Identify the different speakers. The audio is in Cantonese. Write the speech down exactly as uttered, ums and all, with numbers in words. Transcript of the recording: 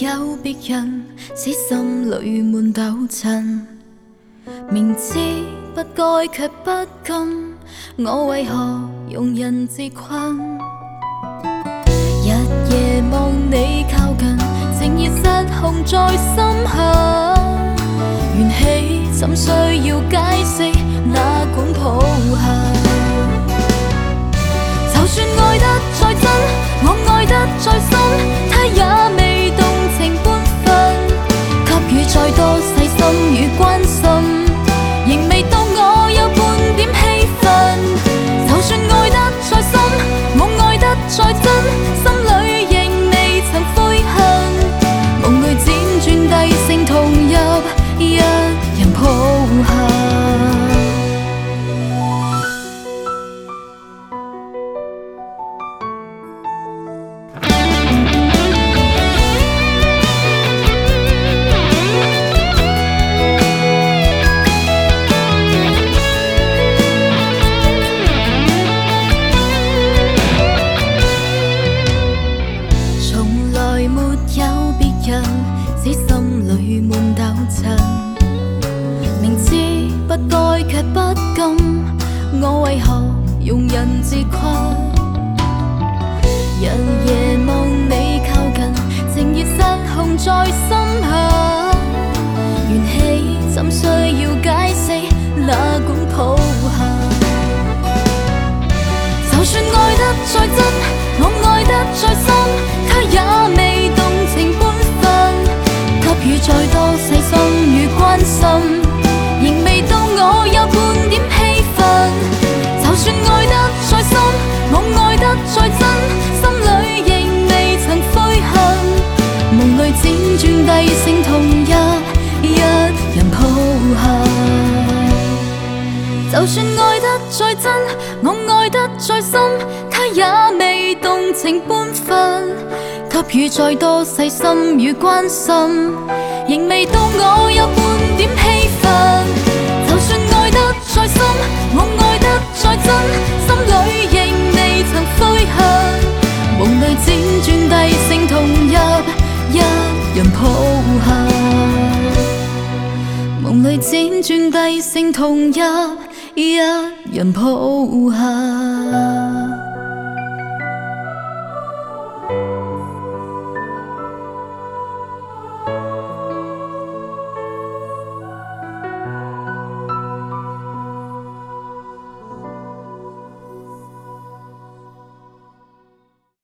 Speaker 1: 有别人，使心里满斗尘。明知不该却不甘，我为何容人自困？日夜望你靠近，情意失控在心响。缘起怎需要解释，哪管抱憾？就算爱得再真，我爱得再深，他也未动情半分。給予再多細心與關心，仍未到我有半點氣憤。就算愛得再深，我愛得再真，心裏仍未曾悔恨。夢裏輾轉低聲同入一人抱憾。使心裏滿斗塵，明知不該卻不甘，我為何容人自困？日夜望你靠近，情熱失控在心響。緣起怎需要解釋，哪管抱憾？就算愛得再真，我愛得再深，他也未動情半分。給予再多細心與關心，仍未到我有半點氣憤。就算愛得再深，我愛得再真，心裏仍未曾悔恨。夢裏輾轉低聲同入一人抱憾。就算愛得再真，我愛得再深，他也未動情半分。給予再多細心與關心，仍未到我有半點氣憤。就算愛得再深，我愛得再真，心裏仍未曾悔恨。夢裏輾轉低聲同入一人抱憾。夢裏輾轉低聲同入一人抱憾。